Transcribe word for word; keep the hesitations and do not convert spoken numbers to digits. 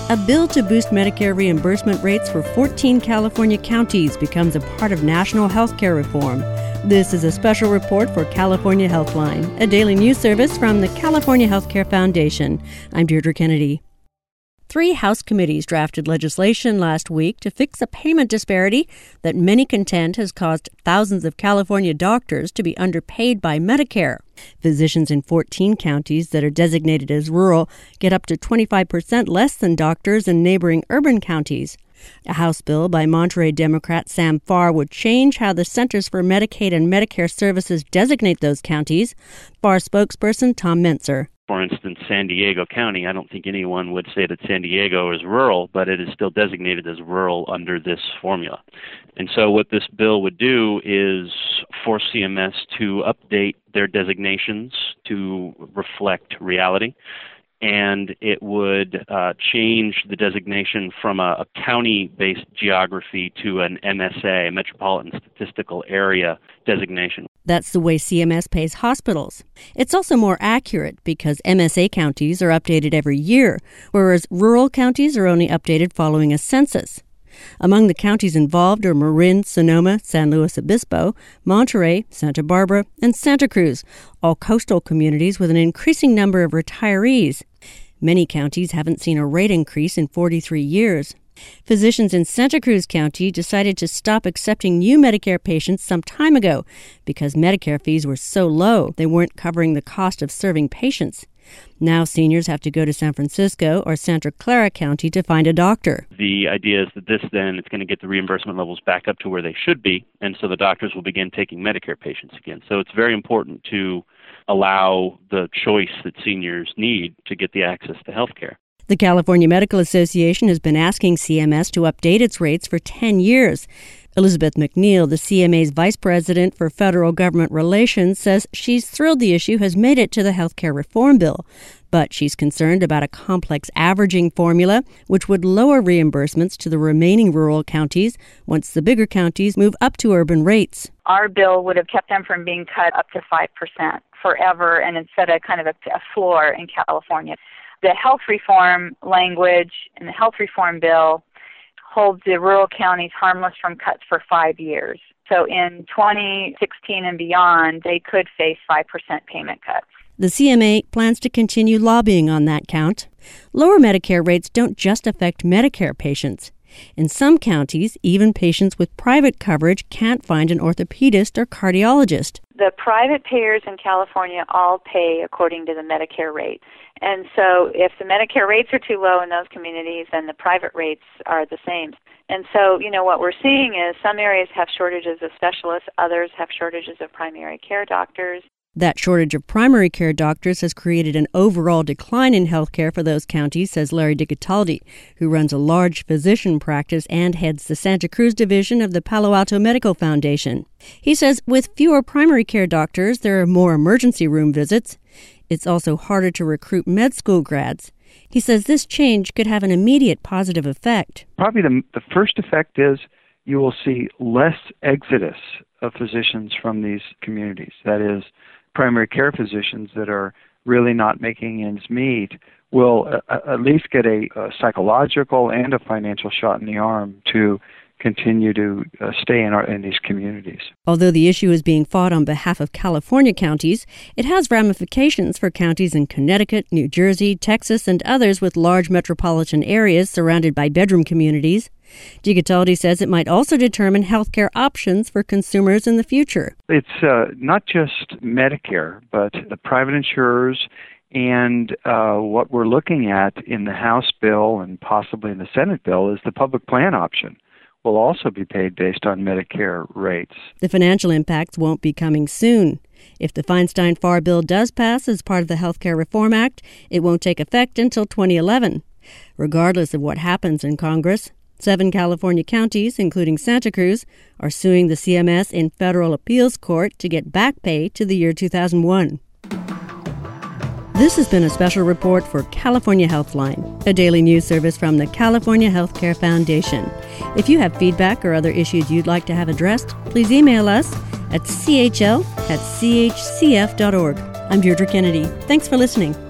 A bill to boost Medicare reimbursement rates for fourteen California counties becomes a part of national health care reform. This is a special report for California Healthline, a daily news service from the California Healthcare Foundation. I'm Deirdre Kennedy. Three House committees drafted legislation last week to fix a payment disparity that many contend has caused thousands of California doctors to be underpaid by Medicare. Physicians in fourteen counties that are designated as rural get up to twenty-five percent less than doctors in neighboring urban counties. A House bill by Monterey Democrat Sam Farr would change how the Centers for Medicaid and Medicare Services designate those counties. Farr spokesperson Tom Mentzer. For instance, San Diego County, I don't think anyone would say that San Diego is rural, but it is still designated as rural under this formula. And so what this bill would do is force C M S to update their designations to reflect reality. And it would uh, change the designation from a, a county-based geography to an M S A, a Metropolitan Statistical Area designation. That's the way C M S pays hospitals. It's also more accurate because M S A counties are updated every year, whereas rural counties are only updated following a census. Among the counties involved are Marin, Sonoma, San Luis Obispo, Monterey, Santa Barbara, and Santa Cruz, all coastal communities with an increasing number of retirees. Many counties haven't seen a rate increase in forty-three years. Physicians in Santa Cruz County decided to stop accepting new Medicare patients some time ago because Medicare fees were so low they weren't covering the cost of serving patients. Now seniors have to go to San Francisco or Santa Clara County to find a doctor. The idea is that this then is going to get the reimbursement levels back up to where they should be, and so the doctors will begin taking Medicare patients again. So it's very important to allow the choice that seniors need to get the access to health care. The California Medical Association has been asking C M S to update its rates for ten years. Elizabeth McNeil, the C M A's vice president for federal government relations, says she's thrilled the issue has made it to the health care reform bill. But she's concerned about a complex averaging formula, which would lower reimbursements to the remaining rural counties once the bigger counties move up to urban rates. Our bill would have kept them from being cut up to five percent forever, and instead of kind of a, a floor in California. The health reform language in the health reform bill holds the rural counties harmless from cuts for five years. So in twenty sixteen and beyond, they could face five percent payment cuts. The C M A plans to continue lobbying on that count. Lower Medicare rates don't just affect Medicare patients. In some counties, even patients with private coverage can't find an orthopedist or cardiologist. The private payers in California all pay according to the Medicare rate. And so if the Medicare rates are too low in those communities, then the private rates are the same. And so, you know, what we're seeing is some areas have shortages of specialists, others have shortages of primary care doctors. That shortage of primary care doctors has created an overall decline in health care for those counties, says Larry DiCataldi, who runs a large physician practice and heads the Santa Cruz division of the Palo Alto Medical Foundation. He says with fewer primary care doctors, there are more emergency room visits. It's also harder to recruit med school grads. He says this change could have an immediate positive effect. Probably the, the first effect is you will see less exodus of physicians from these communities. That is, primary care physicians that are really not making ends meet will uh, at least get a, a psychological and a financial shot in the arm to continue to uh, stay in, our, in these communities. Although the issue is being fought on behalf of California counties, it has ramifications for counties in Connecticut, New Jersey, Texas, and others with large metropolitan areas surrounded by bedroom communities. DiCataldi says it might also determine health care options for consumers in the future. It's uh, not just Medicare, but the private insurers and uh, what we're looking at in the House bill and possibly in the Senate bill is the public plan option. Will also be paid based on Medicare rates. The financial impacts won't be coming soon. If the Feinstein-Farr bill does pass as part of the Health Care Reform Act, it won't take effect until twenty eleven. Regardless of what happens in Congress, seven California counties, including Santa Cruz, are suing the C M S in federal appeals court to get back pay to the year two thousand one. This has been a special report for California Healthline, a daily news service from the California Healthcare Foundation. If you have feedback or other issues you'd like to have addressed, please email us at c h l at c h c f dot org. I'm Deirdre Kennedy. Thanks for listening.